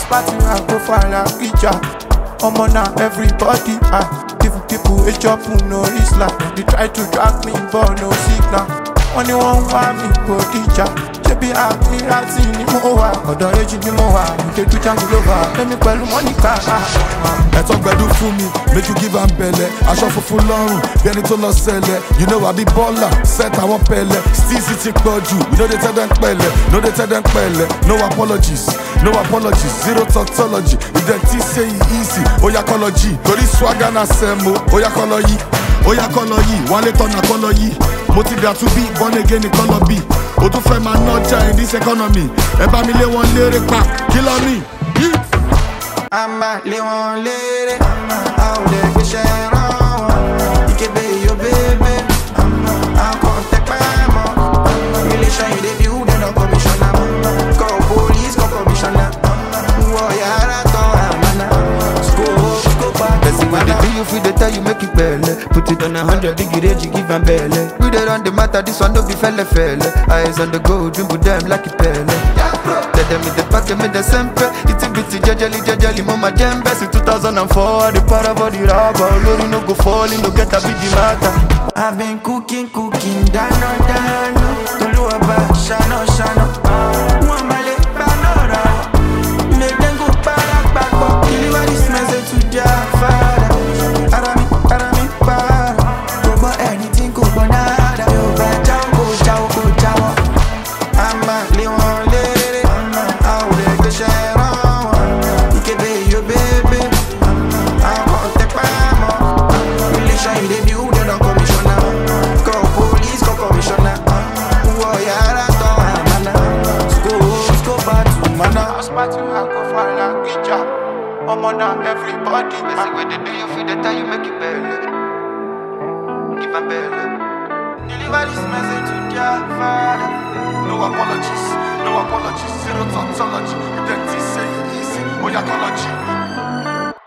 party, I go for la picture. I'm on now, everybody, even people a job who know Islam. They try to drag me, but no signal. Only one want me, go teacher. Baby, I'm me ratting in Moa. Or the age in Moa, you take jungle over. Let me call Monica. Ẹ̀tọ́ gbẹ̀dú fún mi, make you give am belle. Aṣọ funfun lọ́rùn, bí ẹni tó lọ sẹlẹ̀. You know I be baller, set àwọn pẹ̀lẹ́. Still ti pọ̀ jù, you know they tell them pẹ̀lẹ́. No they tell them pẹ̀lẹ́, no apologies. No apologies, zero tautology. If them things say it easy, oyakology. Torí swagger na semo, oyakoloyi. Oyakoloyi, wale tọ́nà kọ́lọ́yì. Mo ti dà to be born again in color B. O tún fẹ́ máa nọjà in this economy. Ẹ bá mi lé wọn lérè pa, kí lọ mí? I'ma lay one lady, out there get share on. You can be your baby, I'll contact my mom. Relation you the view, then no commissioner. Call police, call commissioner. When they do you feel the time you make it belly. Put it on 100 degree, you give them belly. We dey run the matter, this one no be felle. Eyes on the go, dribble them like a pele. Tell them in the back, them in the sempe. It's a bit jajali, mama jembe. Since 2004, the para body rubber. Lori no go falling, no get a big matter. I've been cooking, dano. Tolu aba, shano. Mwambale, banora. Make them go back. Deliver this message to their father. Arami, para. Go for anything, go for nada. Yo, go ciao. I'ma live on lady. I'll let the share on. You can be your baby. I'm gonna take my mom. Relation you the view, they don't commissioner. Call police, call commissioner. Go back to mana. I go for la picture. I'm on now, everybody. Listen, when they do you feel the time you make it belly. Give them belly. Deliver this message to their father. No apologies, zero tautology. If them things say it easy, oyakology.